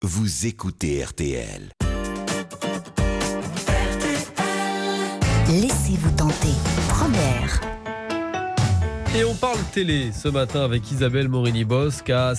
Vous écoutez RTL. Laissez-vous tenter. Première. Et on parle télé ce matin avec Isabelle Morini-Bosc à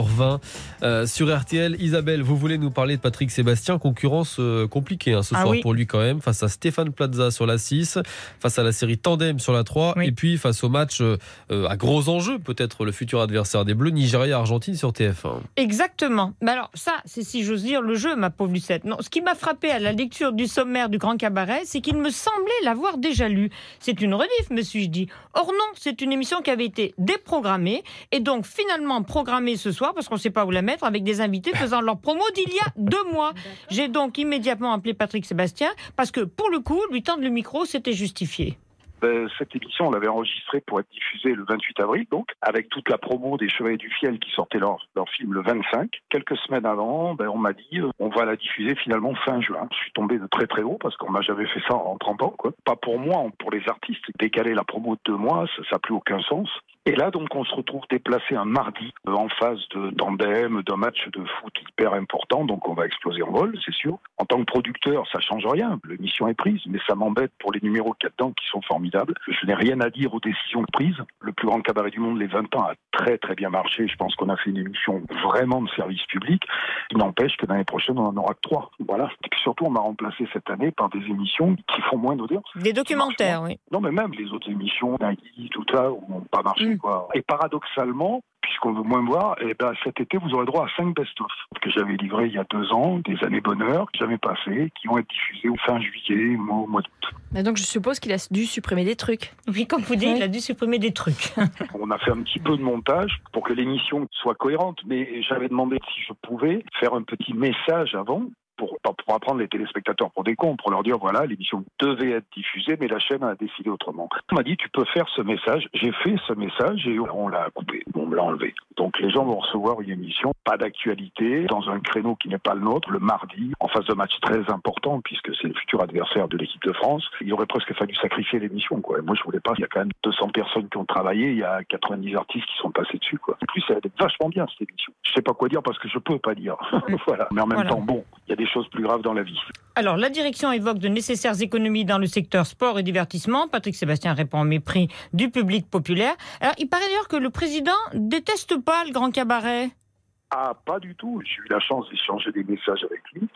6h20 sur RTL. Isabelle, vous voulez nous parler de Patrick Sébastien, concurrence compliquée ce soir pour lui quand même, face à Stéphane Plaza sur la 6, face à la série Tandem sur la 3, et puis face au match à gros enjeux, peut-être le futur adversaire des Bleus, Nigeria-Argentine sur TF1. Exactement. Mais alors ça, c'est si j'ose dire le jeu, ma pauvre Lucette. Non, ce qui m'a frappé à la lecture du sommaire du Grand Cabaret, c'est qu'il me semblait l'avoir déjà lu. C'est une rediff, me suis-je dit. Or non, c'est une émission qui avait été déprogrammée et donc finalement programmée ce soir parce qu'on ne sait pas où la mettre avec des invités faisant leur promo d'il y a 2 mois. J'ai donc immédiatement appelé Patrick Sébastien parce que pour le coup, lui tendre le micro, c'était justifié. Cette émission, on l'avait enregistrée pour être diffusée le 28 avril, donc, avec toute la promo des Chevaliers du Fiel qui sortaient leur film le 25. Quelques semaines avant, on m'a dit, on va la diffuser finalement fin juin. Je suis tombé de très très haut parce qu'on n'a jamais fait ça en 30 ans, quoi. Pas pour moi, pour les artistes. Décaler la promo de 2 mois, ça n'a plus aucun sens. Et là, donc, on se retrouve déplacé un mardi en phase de tandem, d'un match de foot hyper important. Donc, on va exploser en vol, c'est sûr. En tant que producteur, ça change rien. L'émission est prise, mais ça m'embête pour les numéros qu'il y a dedans qui sont formidables. Je n'ai rien à dire aux décisions prises. Le plus grand cabaret du monde, les 20 ans, a très très bien marché. Je pense qu'on a fait une émission vraiment de service public. Il n'empêche que l'année prochaine, on en aura que 3. Voilà. Et puis surtout, on m'a remplacé cette année par des émissions qui font moins d'audience. Des documentaires, oui. Non, mais même les autres émissions, Nagui, tout ça, n'ont pas marché. Et paradoxalement, puisqu'on veut moins voir, cet été, vous aurez droit à 5 best-of que j'avais livrés il y a 2 ans, des années bonheur, que j'avais passées, qui vont être diffusés au fin juillet, au mois d'août. Mais donc je suppose qu'il a dû supprimer des trucs. Oui, comme vous dites, il a dû supprimer des trucs. On a fait un petit peu de montage pour que l'émission soit cohérente, mais j'avais demandé si je pouvais faire un petit message avant, pour apprendre les téléspectateurs pour des cons, pour leur dire voilà, l'émission devait être diffusée, mais la chaîne a décidé autrement. On m'a dit tu peux faire ce message. J'ai fait ce message et on l'a coupé, on me l'a enlevé. Donc les gens vont recevoir une émission, pas d'actualité, dans un créneau qui n'est pas le nôtre, le mardi, en face d'un match très important, puisque c'est le futur adversaire de l'équipe de France. Il aurait presque fallu sacrifier l'émission, quoi. Et moi je voulais pas, il y a quand même 200 personnes qui ont travaillé, il y a 90 artistes qui sont passés dessus, quoi. En plus, elle est vachement bien cette émission. Je sais pas quoi dire parce que je peux pas dire. Voilà. Mais en même temps, il y a des choses plus graves dans la vie. Alors, la direction évoque de nécessaires économies dans le secteur sport et divertissement. Patrick Sébastien répond en mépris du public populaire. Alors, il paraît d'ailleurs que le président déteste pas le Grand Cabaret. Ah, pas du tout. J'ai eu la chance d'échanger des messages avec lui.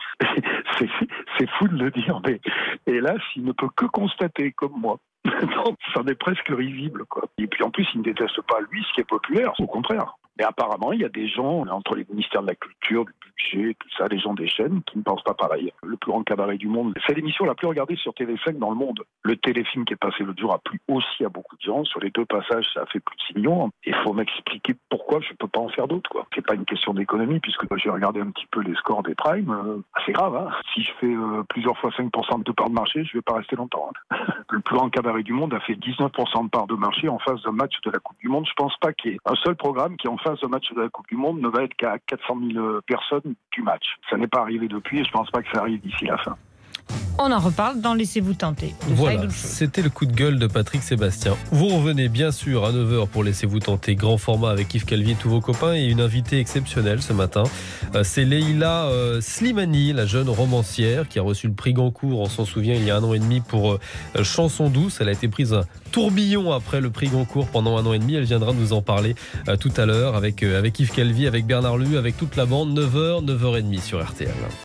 C'est fou de le dire, mais hélas, il ne peut que constater, comme moi. Donc, ça en est presque risible, quoi. Et puis en plus, il ne déteste pas lui, ce qui est populaire, au contraire. Mais apparemment, il y a des gens, entre les ministères de la Culture, du Budget, tout ça, les gens des chaînes, qui ne pensent pas pareil. Le plus grand cabaret du monde, c'est l'émission la plus regardée sur TV5 dans le monde. Le téléfilm qui est passé l'autre jour a plu aussi à beaucoup de gens. Sur les 2 passages, ça a fait plus de 6 millions. Et il faut m'expliquer pourquoi je ne peux pas en faire d'autres, quoi. C'est pas une question d'économie, puisque j'ai regardé un petit peu les scores des primes. C'est grave, hein. Si je fais plusieurs fois 5% de part de marché, je ne vais pas rester longtemps, hein. Le plus grand cabaret du monde a fait 19% de part de marché en face d'un match de la Coupe du Monde. Je pense pas qu'il y ait un seul programme qui, en face d'un match de la Coupe du Monde, ne va être qu'à 400 000 personnes du match. Ça n'est pas arrivé depuis et je pense pas que ça arrive d'ici la fin. On en reparle dans Laissez-vous tenter. Voilà, c'était le coup de gueule de Patrick Sébastien. Vous revenez bien sûr à 9h pour Laissez-vous tenter, grand format avec Yves Calvi et tous vos copains et une invitée exceptionnelle ce matin. C'est Leïla Slimani, la jeune romancière qui a reçu le prix Goncourt, on s'en souvient, il y a 1 an et demi pour Chanson douce. Elle a été prise un tourbillon après le prix Goncourt pendant 1 an et demi. Elle viendra nous en parler tout à l'heure avec Yves Calvi, avec Bernard Luh, avec toute la bande, 9h, 9h30 sur RTL.